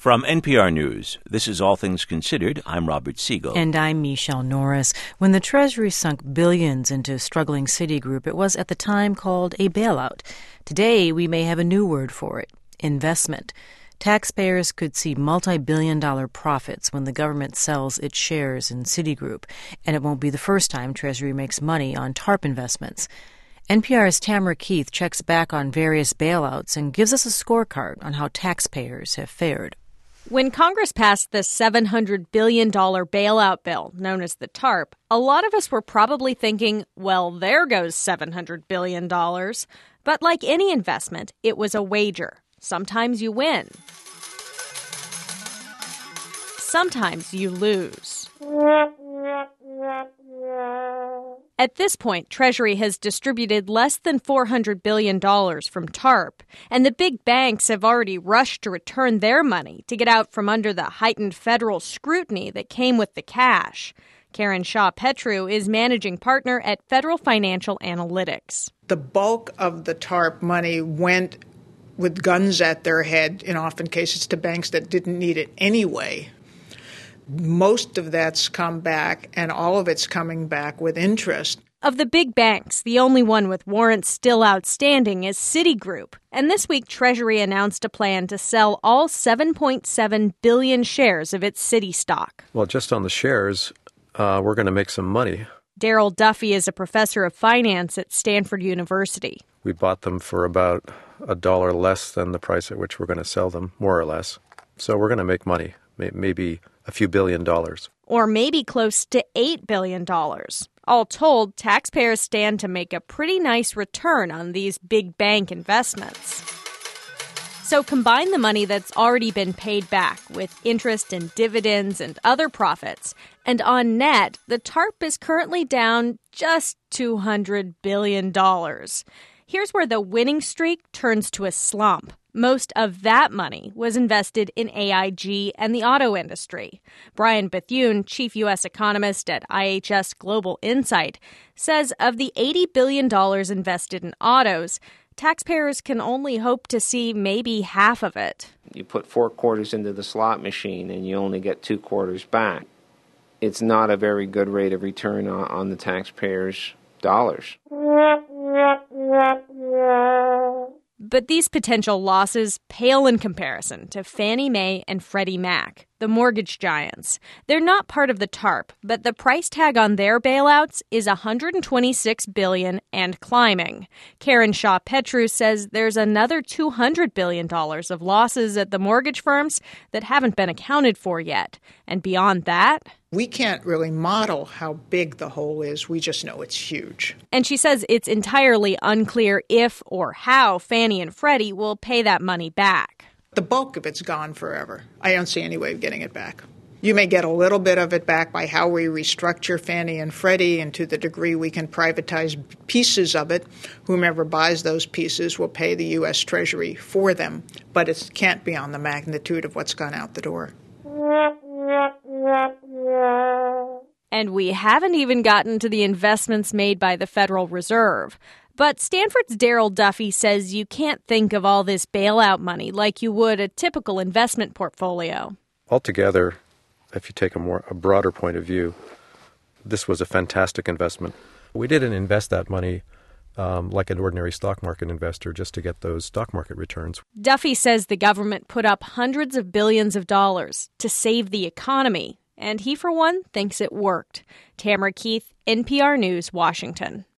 From NPR News, this is All Things Considered. I'm Robert Siegel. And I'm Michelle Norris. When the Treasury sunk billions into struggling Citigroup, it was at the time called a bailout. Today, we may have a new word for it: investment. Taxpayers could see multi-billion-dollar profits when the government sells its shares in Citigroup, and it won't be the first time Treasury makes money on TARP investments. NPR's Tamara Keith checks back on various bailouts and gives us a scorecard on how taxpayers have fared. When Congress passed the $700 billion bailout bill, known as the TARP, a lot of us were probably thinking, well, there goes $700 billion. But like any investment, it was a wager. Sometimes you win. Sometimes you lose. At this point, Treasury has distributed less than $400 billion from TARP, and the big banks have already rushed to return their money to get out from under the heightened federal scrutiny that came with the cash. Karen Shaw-Petru is managing partner at Federal Financial Analytics. The bulk of the TARP money went with guns at their head, in often cases to banks that didn't need it anyway. Most of that's come back, and all of it's coming back with interest. Of the big banks, the only one with warrants still outstanding is Citigroup. And this week, Treasury announced a plan to sell all 7.7 billion shares of its Citi stock. Well, just on the shares, we're going to make some money. Daryl Duffy is a professor of finance at Stanford University. We bought them for about $1 less than the price at which we're going to sell them, more or less. So we're going to make money, maybe a few $billion. Or maybe close to $8 billion. All told, taxpayers stand to make a pretty nice return on these big bank investments. So combine the money that's already been paid back with interest and dividends and other profits, and on net, the TARP is currently down just $200 billion. Here's where the winning streak turns to a slump. Most of that money was invested in AIG and the auto industry. Brian Bethune, chief U.S. economist at IHS Global Insight, says of the $80 billion invested in autos, taxpayers can only hope to see maybe half of it. You put 4 quarters into the slot machine and you only get 2 quarters back. It's not a very good rate of return on the taxpayers' dollars. But these potential losses pale in comparison to Fannie Mae and Freddie Mac, the mortgage giants. They're not part of the TARP, but the price tag on their bailouts is $126 billion and climbing. Karen Shaw-Petru says there's another $200 billion of losses at the mortgage firms that haven't been accounted for yet. And beyond that, we can't really model how big the hole is. We just know it's huge. And she says it's entirely unclear if or how Fannie and Freddie will pay that money back. The bulk of it's gone forever. I don't see any way of getting it back. You may get a little bit of it back by how we restructure Fannie and Freddie, and to the degree we can privatize pieces of it, whomever buys those pieces will pay the U.S. Treasury for them. But it can't be on the magnitude of what's gone out the door. And we haven't even gotten to the investments made by the Federal Reserve. But Stanford's Daryl Duffy says you can't think of all this bailout money like you would a typical investment portfolio. Altogether, if you take a broader point of view, this was a fantastic investment. We didn't invest that money like an ordinary stock market investor just to get those stock market returns. Duffy says the government put up hundreds of billions of dollars to save the economy. And he, for one, thinks it worked. Tamara Keith, NPR News, Washington.